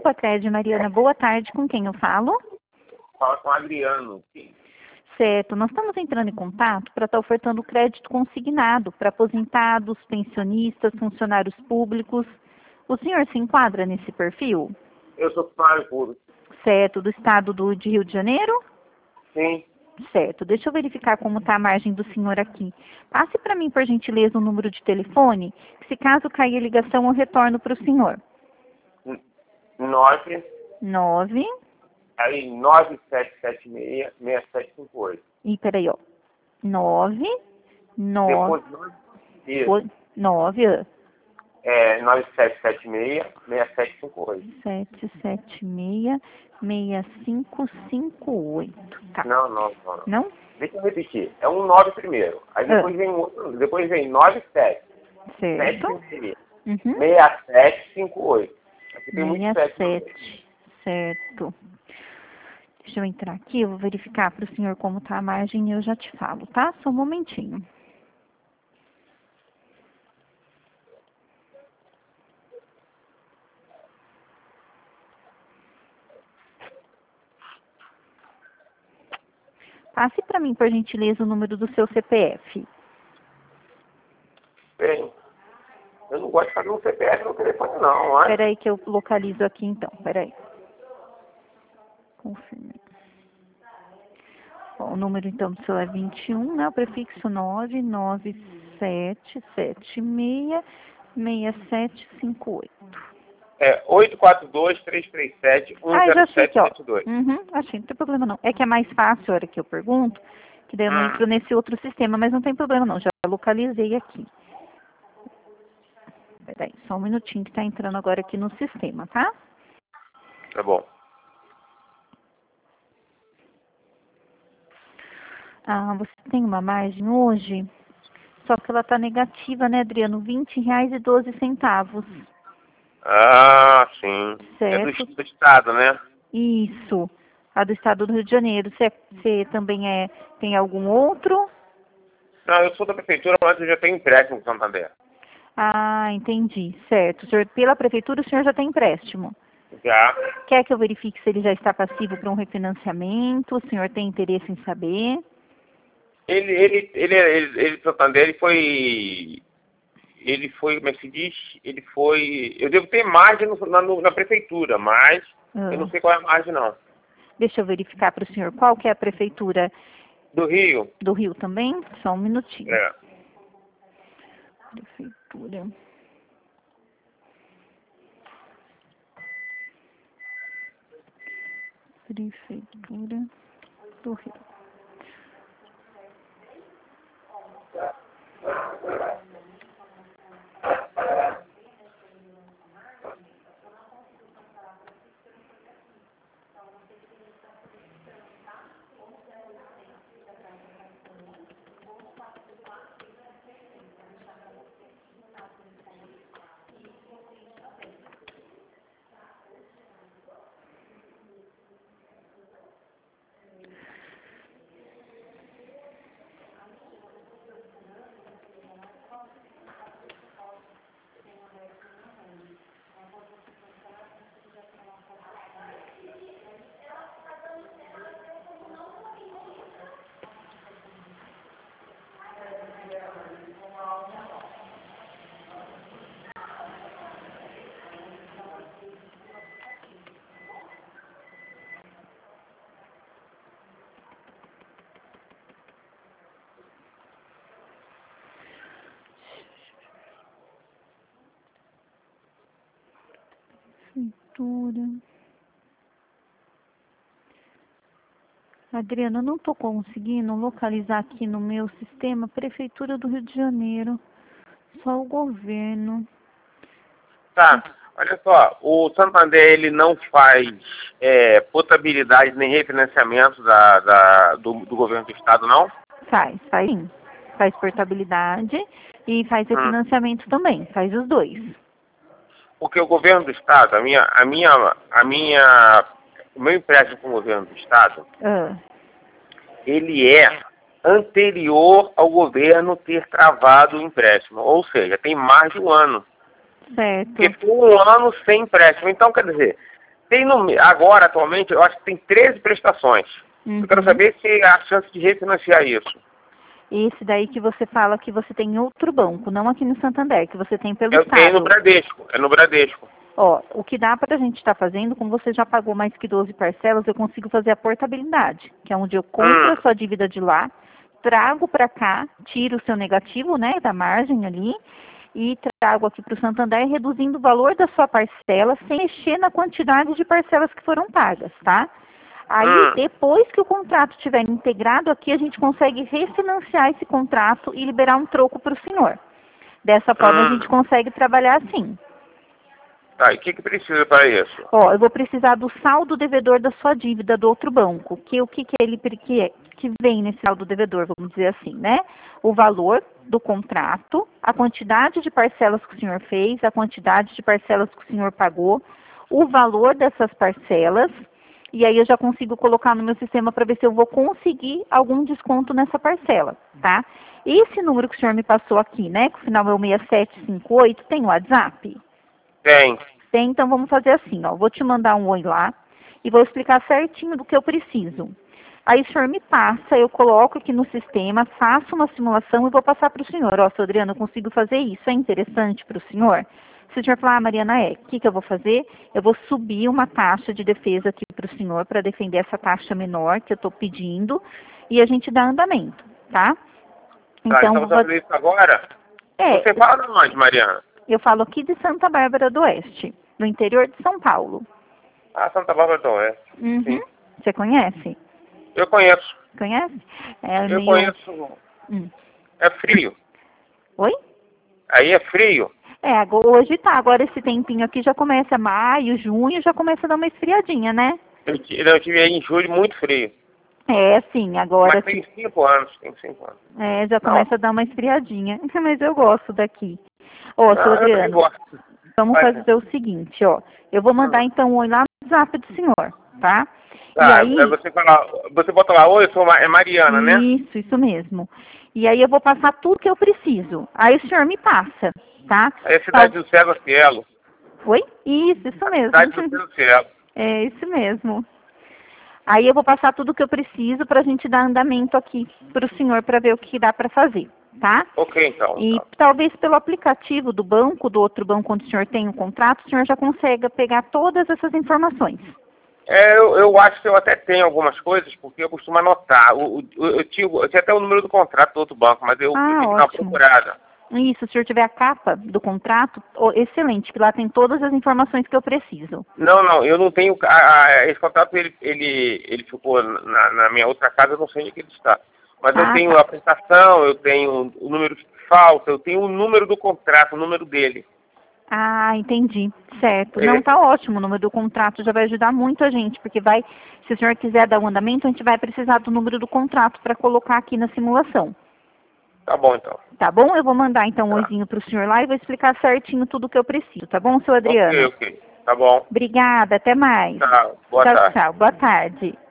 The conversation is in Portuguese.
Sicredi, Mariana. Boa tarde, com quem eu falo? Fala com o Adriano. Sim. Certo, nós estamos entrando em contato para estar ofertando crédito consignado para aposentados, pensionistas, funcionários públicos. O senhor se enquadra nesse perfil? Eu sou funcionário público. Certo, do estado de Rio de Janeiro? Sim. Certo, deixa eu verificar como está a margem do senhor aqui. Passe para mim, por gentileza, o número de telefone, que se caso cair a ligação, eu retorno para o senhor. 9, 9, aí 9776-6758. e peraí, ó. 9, 9, Depois 9, 9, 9776-6758. 776-6558. Tá. Não. Não? Deixa eu repetir. É um 9 primeiro. Aí depois vem outro, depois vem 97. Certo. 76, Uhum. 6758. Aqui tem muito 67. Certo. Deixa eu entrar aqui, eu vou verificar para o senhor como está a margem e eu já te falo, tá? Só um momentinho. Passe para mim, por gentileza, o número do seu CPF. Bem, eu não gosto de fazer um CPF no telefone não, mas... Espera aí que eu localizo aqui então, espera aí. Confirme. Bom, o número então do seu é 21, né? O prefixo 99776-6758. É 842-337-10772. Ah, já achei aqui, ó. Uhum, achei, não tem problema não. É que é mais fácil a hora que eu pergunto, que daí eu não entro nesse outro sistema, mas não tem problema não, já localizei aqui. Peraí, só um minutinho que tá entrando agora aqui no sistema, tá? Tá bom. Ah, você tem uma margem hoje, só que ela tá negativa, né, Adriano? R$20,12. Ah, sim. Certo? É do estado, né? Isso. A do estado do Rio de Janeiro. Você também tem algum outro? Não, eu sou da prefeitura, mas eu já tenho empréstimo com Santander. Ah, entendi. Certo. O senhor, pela prefeitura, o senhor já tem empréstimo. Já. Quer que eu verifique se ele já está passivo para um refinanciamento? O senhor tem interesse em saber? Ele Santander, como é que se diz? Eu devo ter margem na prefeitura, mas eu não sei qual é a margem, não. Deixa eu verificar para o senhor qual que é a prefeitura Do Rio? do Rio também? Só um minutinho. É. Prefeitura. Prefeitura do Rio. Prefeitura. Adriana, eu não estou conseguindo localizar aqui no meu sistema Prefeitura do Rio de Janeiro. Só o governo. Tá. Olha só, o Santander, ele não faz potabilidade nem refinanciamento do governo do estado, não? Faz sim. Faz portabilidade e faz refinanciamento também. Faz os dois. Porque o governo do estado, o meu empréstimo com o governo do estado, ele é anterior ao governo ter travado o empréstimo. Ou seja, tem mais de um ano. Certo. Porque foi um ano sem empréstimo. Então, quer dizer, Agora, atualmente, eu acho que tem 13 prestações. Uhum. Eu quero saber se há chance de refinanciar isso. Esse daí que você fala que você tem em outro banco, não aqui no Santander, que você tem pelo Eu Estado. tenho no Bradesco, é no Bradesco. Ó, o que dá para a gente estar fazendo, como você já pagou mais que 12 parcelas, eu consigo fazer a portabilidade, que é onde eu compro a sua dívida de lá, trago para cá, tiro o seu negativo, né, da margem ali, e trago aqui para o Santander, reduzindo o valor da sua parcela, sem mexer na quantidade de parcelas que foram pagas, tá? Aí, depois que o contrato estiver integrado aqui, a gente consegue refinanciar esse contrato e liberar um troco para o senhor. Dessa forma, a gente consegue trabalhar assim. Tá, e o que precisa para isso? Ó, eu vou precisar do saldo devedor da sua dívida do outro banco. Que vem nesse saldo devedor, vamos dizer assim, né? O valor do contrato, a quantidade de parcelas que o senhor fez, a quantidade de parcelas que o senhor pagou, o valor dessas parcelas, e aí eu já consigo colocar no meu sistema para ver se eu vou conseguir algum desconto nessa parcela, tá? Esse número que o senhor me passou aqui, né, que o final é o 6758, tem o WhatsApp? Tem. Tem, então vamos fazer assim, ó, vou te mandar um oi lá e vou explicar certinho do que eu preciso. Aí o senhor me passa, eu coloco aqui no sistema, faço uma simulação e vou passar para o senhor. Ó, seu Adriano, eu consigo fazer isso, é interessante para o senhor? Se o senhor falar, Mariana, o que eu vou fazer? Eu vou subir uma taxa de defesa aqui para o senhor, para defender essa taxa menor que eu estou pedindo, e a gente dá andamento, tá? Então você vai fazer isso agora? Você fala de onde, Mariana? Eu falo aqui de Santa Bárbara do Oeste, no interior de São Paulo. Ah, Santa Bárbara do Oeste. Uhum. Sim. Você conhece? Eu conheço. Conhece? Eu conheço. É frio. Oi? Aí é frio. Hoje tá. Agora esse tempinho aqui já começa maio, junho, já começa a dar uma esfriadinha, né? Eu tive aí em julho muito frio. Sim, agora... Mas tem 5 anos, já começa a dar uma esfriadinha. Mas eu gosto daqui. Ó, seu Adriano, vamos fazer o seguinte, ó. Eu vou mandar então um oi lá no WhatsApp do senhor, tá? Tá, e aí... você bota lá, oi, eu sou Mariana, né? Isso mesmo. E aí eu vou passar tudo que eu preciso. Aí o senhor me passa, tá? Aí a cidade do Cego Cielo. Oi? Isso mesmo. Cidade do Cielo. É isso mesmo. Aí eu vou passar tudo que eu preciso para a gente dar andamento aqui para o senhor para ver o que dá para fazer, tá? Ok, então. E talvez pelo aplicativo do banco, do outro banco onde o senhor tem o contrato, o senhor já consiga pegar todas essas informações. Eu acho que eu até tenho algumas coisas, porque eu costumo anotar. Eu tinha até o número do contrato do outro banco, mas eu tenho que dar uma procurada. Isso, se o senhor tiver a capa do contrato, excelente, que lá tem todas as informações que eu preciso. Não, eu não tenho... esse contrato, ele ficou na minha outra casa, eu não sei onde que ele está. Mas eu tenho a prestação, eu tenho o número que falta, eu tenho o número do contrato, o número dele. Ah, entendi. Certo. Não, tá ótimo. O número do contrato já vai ajudar muito a gente, porque se o senhor quiser dar o andamento, a gente vai precisar do número do contrato para colocar aqui na simulação. Tá bom, então. Tá bom? Eu vou mandar, então, um oizinho pro senhor lá e vou explicar certinho tudo o que eu preciso. Tá bom, seu Adriano? Ok. Tá bom. Obrigada. Até mais. Tchau. Boa tarde. Tchau. Boa tarde.